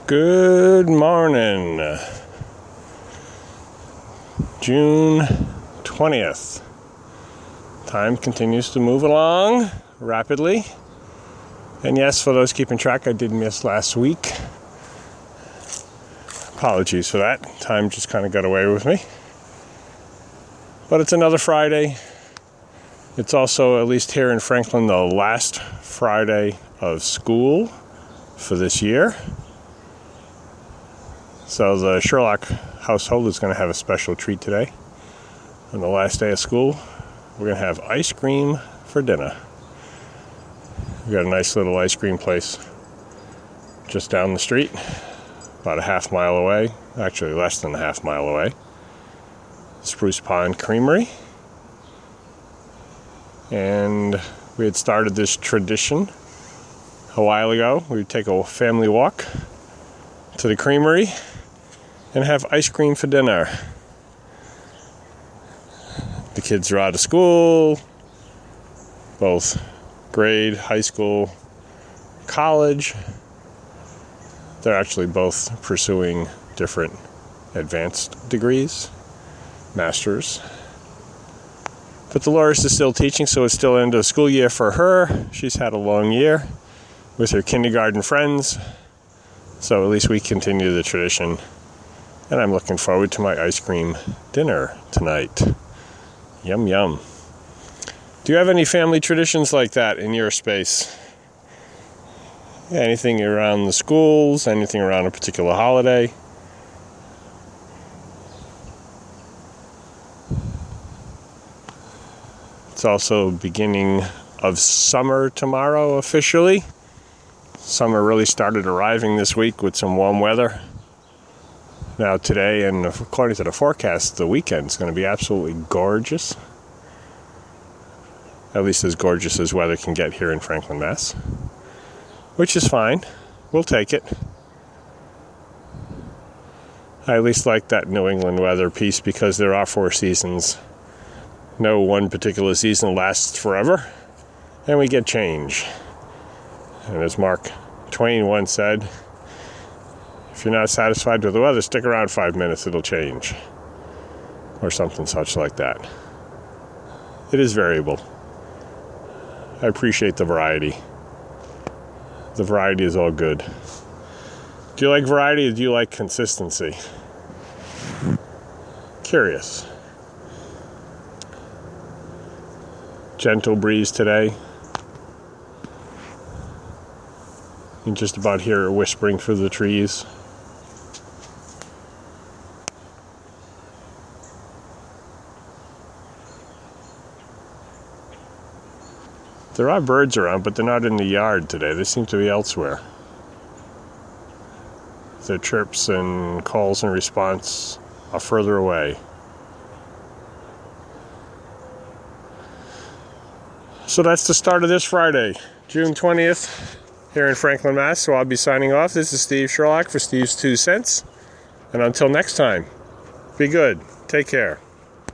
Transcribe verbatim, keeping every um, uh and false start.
Good morning. June twentieth. Time continues to move along rapidly. And yes, for those keeping track, I did miss last week. Apologies for that. Time just kind of got away with me. But it's another Friday. It's also, at least here in Franklin, the last Friday of school for this year. So the Sherlock household is going to have a special treat today. On the last day of school, we're going to have ice cream for dinner. We've got a nice little ice cream place just down the street, about a half mile away, actually less than a half mile away. Spruce Pond Creamery. And we had started this tradition a while ago. We would take a family walk to the creamery and have ice cream for dinner. The kids are out of school, both grade, high school, college. They're actually both pursuing different advanced degrees, masters. But Dolores is still teaching, so it's still end of school year for her. She's had a long year with her kindergarten friends, so at least we continue the tradition. And I'm looking forward to my ice cream dinner tonight. Yum, yum. Do you have any family traditions like that in your space? Anything around the schools? Anything around a particular holiday? It's also beginning of summer tomorrow officially. Summer really started arriving this week with some warm weather. Now today, and according to the forecast, the weekend's going to be absolutely gorgeous. At least as gorgeous as weather can get here in Franklin, Mass. Which is fine. We'll take it. I at least like that New England weather piece because there are four seasons. No one particular season lasts forever. And we get change. And as Mark Twain once said, if you're not satisfied with the weather, stick around five minutes, it'll change. Or something such like that. It is variable. I appreciate the variety. The variety is all good. Do you like variety or do you like consistency? Curious. Gentle breeze today. You can just about hear it whispering through the trees. There are birds around, but they're not in the yard today. They seem to be elsewhere. Their chirps and calls and response are further away. So that's the start of this Friday, June twentieth, here in Franklin, Mass. So I'll be signing off. This is Steve Sherlock for Steve's Two Cents. And until next time, be good. Take care.